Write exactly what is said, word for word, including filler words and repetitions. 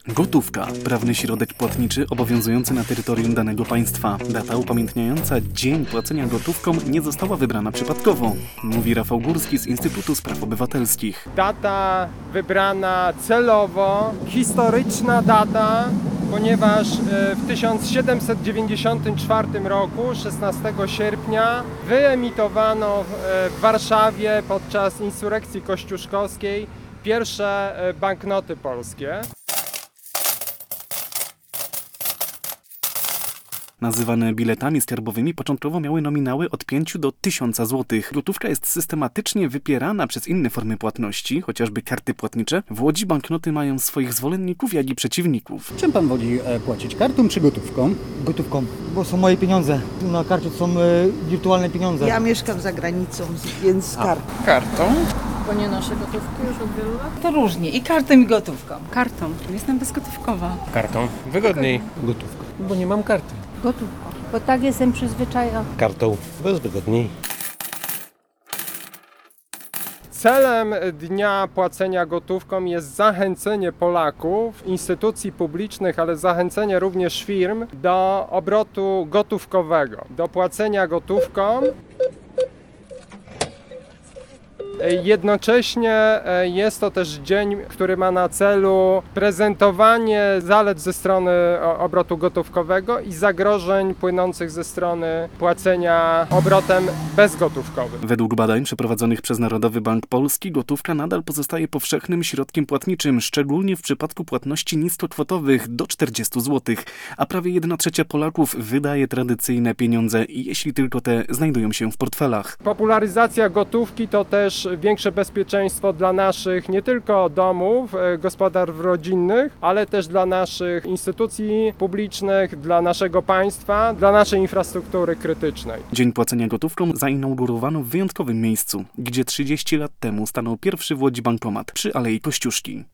Gotówka. Prawny środek płatniczy obowiązujący na terytorium danego państwa. Data upamiętniająca dzień płacenia gotówką nie została wybrana przypadkowo, mówi Rafał Górski z Instytutu Spraw Obywatelskich. Data wybrana celowo, historyczna data, ponieważ w tysiąc siedemset dziewięćdziesiątym czwartym roku, szesnastego sierpnia, wyemitowano w Warszawie podczas insurekcji kościuszkowskiej pierwsze banknoty polskie. Nazywane biletami skarbowymi początkowo miały nominały od pięciu do tysiąca złotych. Gotówka jest systematycznie wypierana przez inne formy płatności, chociażby karty płatnicze. W Łodzi banknoty mają swoich zwolenników, jak i przeciwników. Czym pan woli e, płacić? Kartą czy gotówką? Gotówką, bo są moje pieniądze. Na karcie są e, wirtualne pieniądze. Ja mieszkam za granicą, więc kartą. Kartą? Bo nie noszę gotówki już od wielu lat. To różnie, i kartą, i gotówką. Kartą. Jestem bezgotówkowa. Kartą. Wygodniej. Gotówką. Bo nie mam karty. Gotówką, bo tak jestem przyzwyczajona. Kartą, bo jest wygodniej. Celem dnia płacenia gotówką jest zachęcenie Polaków, instytucji publicznych, ale zachęcenie również firm do obrotu gotówkowego, do płacenia gotówką. Jednocześnie jest to też dzień, który ma na celu prezentowanie zalet ze strony obrotu gotówkowego i zagrożeń płynących ze strony płacenia obrotem bezgotówkowym. Według badań przeprowadzonych przez Narodowy Bank Polski gotówka nadal pozostaje powszechnym środkiem płatniczym, szczególnie w przypadku płatności niskokwotowych do czterdziestu złotych, a prawie jedna trzecia Polaków wydaje tradycyjne pieniądze, jeśli tylko te znajdują się w portfelach. Popularyzacja gotówki to też większe bezpieczeństwo dla naszych nie tylko domów, gospodarstw rodzinnych, ale też dla naszych instytucji publicznych, dla naszego państwa, dla naszej infrastruktury krytycznej. Dzień płacenia gotówką zainaugurowano w wyjątkowym miejscu, gdzie trzydzieści lat temu stanął pierwszy w Łodzi bankomat przy Alei Kościuszki.